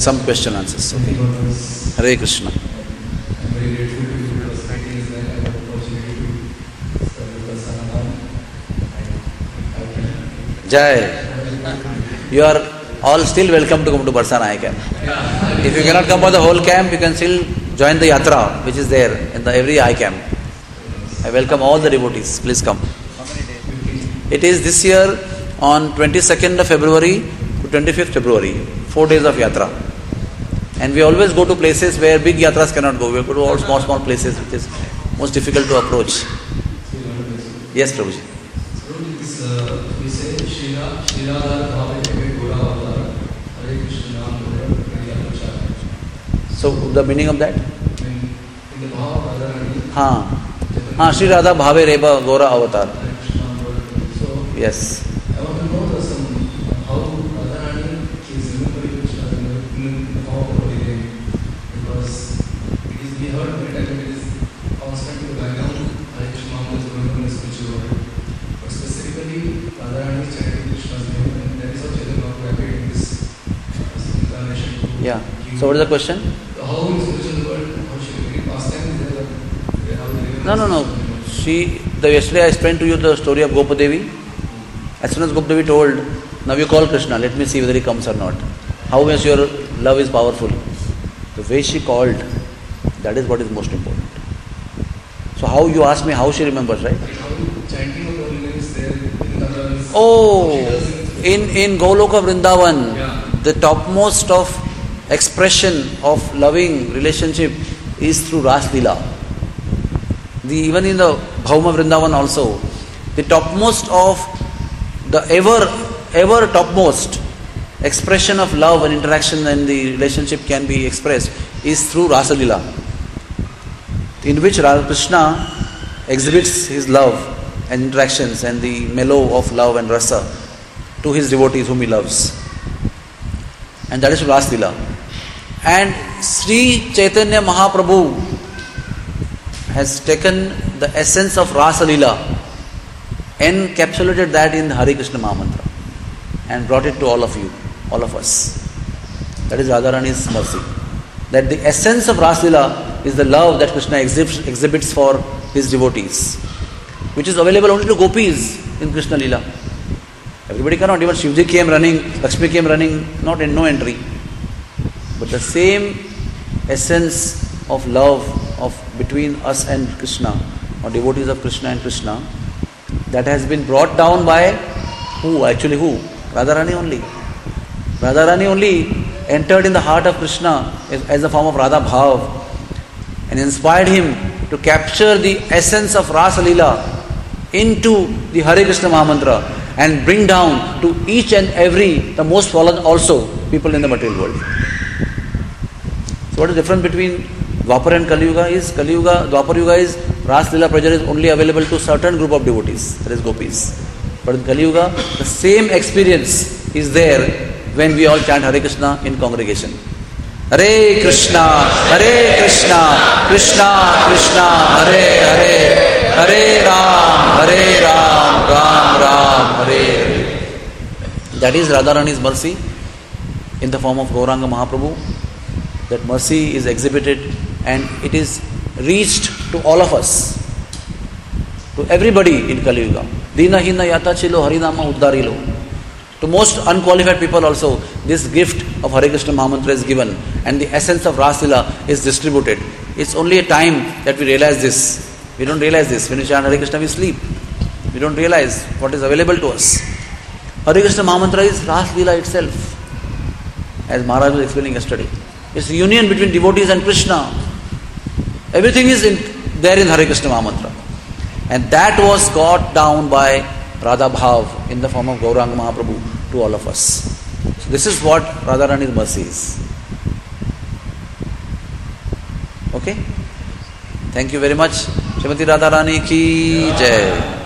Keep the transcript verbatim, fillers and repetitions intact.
some question answers. Okay. Hare Krishna. I'm very grateful to you because it is that I have the opportunity to serve the Prasanna. Jai. You are all still welcome to come to Barsana I camp. If you cannot come for the whole camp, you can still join the yatra which is there in the every I camp. I welcome all the devotees. Please come. It is this year on twenty-second of February to twenty-fifth February. Four days of yatra. And we always go to places where big yatras cannot go. We go to all small, small places which is most difficult to approach. Yes, Prabhuji. We say Shira, Shira, Bhave, Gora, Avatar, Hare Krishna, Nam, So the meaning of that? In, in the Bhava, Radharani. Haan. Haan, Shri Radha Bhave Reba Gora Avatar. So, Yes. I want to know the, some, how Radharani is remembering Krishna in the form of holy name. Because it is, we heard many times it is constantly in the background, Hare Krishna is remembering the spiritual world. But specifically, Radharani is chanting Krishna's name, and that is how Chaitanya Mahaprabhu appeared in this incarnation. Yeah. So what is the question? How in spiritual world, how she will be past time is there, how they No, no, no. She, the yesterday I explained to you the story of Gopadevi. As soon as Gopadevi told, now you call Krishna, let me see whether he comes or not. How much your love is powerful. The way she called, that is what is most important. So how you ask me how she remembers, right? How chanting of the holy name is there in the Oh, in, in Goloka Vrindavan, Yeah. the topmost of expression of loving relationship is through Ras Leela. The, even in the Bhauma Vrindavan also, the topmost of the ever, ever topmost expression of love and interaction and the relationship can be expressed is through Rasa Leela, in which Radha Krishna exhibits his love and interactions and the mellow of love and rasa to his devotees whom he loves. And that is Rasa Leela. And Sri Chaitanya Mahaprabhu has taken the essence of Rasa Leela, encapsulated that in the Hare Krishna Mahamantra and brought it to all of you, all of us. That is Radharani's mercy. That the essence of Rasa Leela is the love that Krishna exhibits, exhibits for his devotees, which is available only to gopis in Krishna Leela. Everybody cannot. Even Shivji came running, Lakshmi came running, not in no entry. But the same essence of love of between us and Krishna, or devotees of Krishna and Krishna, that has been brought down by who? Actually who? Radharani only. Radharani only entered in the heart of Krishna as, as a form of Radha Bhav and inspired him to capture the essence of Rasa Leela into the Hare Krishna Mahamantra and bring down to each and every, the most fallen also, people in the material world. So what is the difference between Dwapar and Kali Yuga is, Kali Yuga, Dwapar Yuga is, Ras Leela Praja is only available to certain group of devotees, that is gopis. But in Kali Yuga, the same experience is there when we all chant Hare Krishna in congregation. Hare Krishna, Hare Krishna, Krishna Krishna, Hare Hare, Hare Ram, Hare Ram, Ram Ram, Hare Hare. That is Radharani's mercy in the form of Gauranga Mahaprabhu. That mercy is exhibited and it is reached to all of us, to everybody in Kali Yuga. Dina hina yata chilo harinama uddarilo. To most unqualified people also, this gift of Hare Krishna Mahamantra is given and the essence of Rasa Leela is distributed. It's only a time that we realize this. We don't realize this. When we chant Hare Krishna, we sleep. We don't realize what is available to us. Hare Krishna Mahamantra is Rasa Leela itself, as Maharaj was explaining yesterday. It's the union between devotees and Krishna. Everything is in, there in Hare Krishna Mahamantra. And that was got down by Radha Bhav in the form of Gauranga Mahaprabhu to all of us. So this is what Radharani's mercy is. Okay? Thank you very much. Srimati Radharani ki jai.